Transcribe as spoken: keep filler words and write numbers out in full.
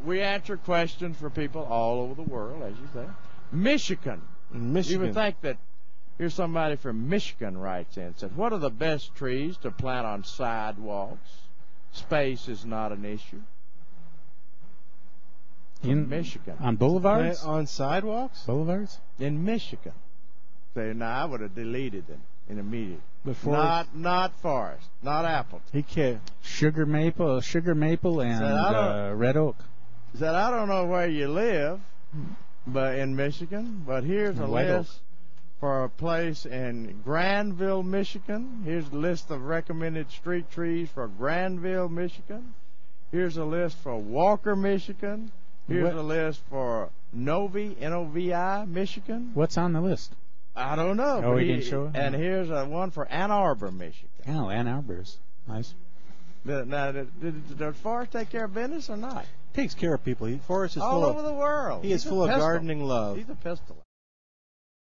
we answer questions for people all over the world, as you say. Michigan. Michigan. You would think that here's somebody from Michigan writes in, said, what are the best trees to plant on sidewalks? Space is not an issue. From In Michigan. On boulevards? Plant on sidewalks? Boulevards? In Michigan. Say, no, I would have deleted them in immediate. Before Not not forest, not Appleton. he can't. Sugar maple, sugar maple, and Said, I don't- uh, red oak. Said, I don't know where you live, but in Michigan, but here's a White Oak. list for a place in Granville, Michigan. Here's a list of recommended street trees for Granville, Michigan. Here's a list for Walker, Michigan. Here's What- a list for Novi, N O V I, Michigan. What's on the list? I don't know. Oh, but he didn't show it? And here's a one for Ann Arbor, Michigan. Oh, Ann Arbor's. Nice. Now, now, did, did, did Forrest take care of business or not? Takes care of people. He, Forrest is All full over of. the world. He is He's a full of pistol. gardening love. He's a pistol.